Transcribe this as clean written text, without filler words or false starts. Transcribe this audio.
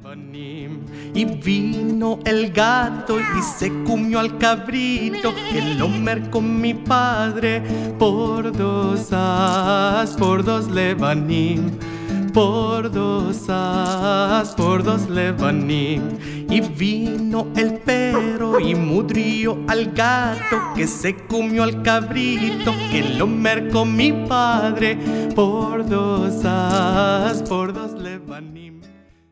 Y vino el gato y se comió al cabrito, que lo mercó mi padre por 2 as, por 2 levanim. Por 2 as, por 2 levanim. Y vino el perro y mudrió al gato, que se comió al cabrito, que lo mercó mi padre por 2 as, por 2 levanim.